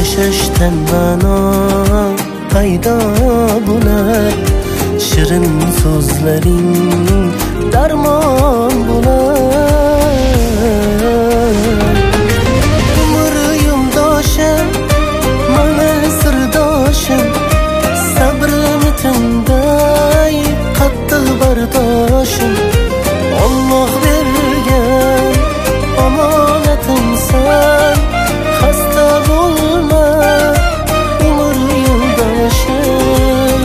yashashdan ma'no paydo bo'lar, shirin so'zlaring darmon bo'lar. Umr yo'ldoshim, mana sirdoshim, sabrim tinday qattiq bardoshim. Alloh bergan omonatimsan, xasta bo'lma umr yo'ldoshim.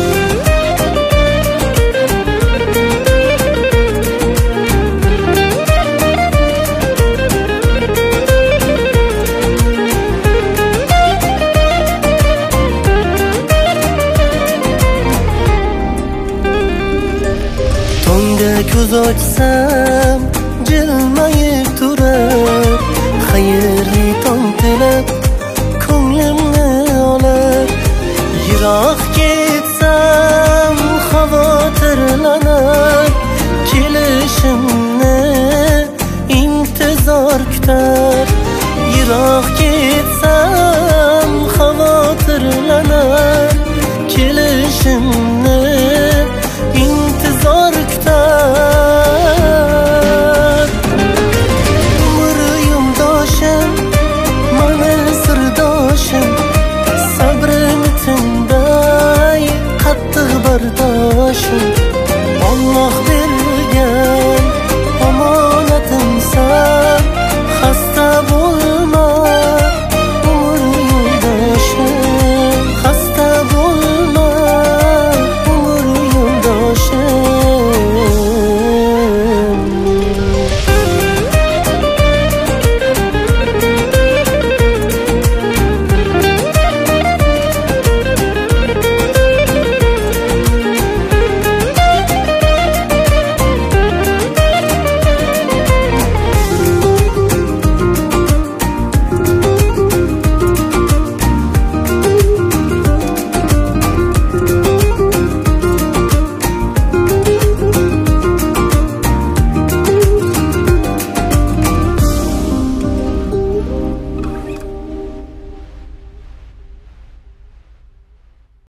Tongda ko'z ochsam jilmayib turar, xayrli tong tilab ko'nglimni olar. Yiroq ketsam xavotirlanar, kelishimni intizor kutar. Yiroq ketsam xavotirlanar, kelishimni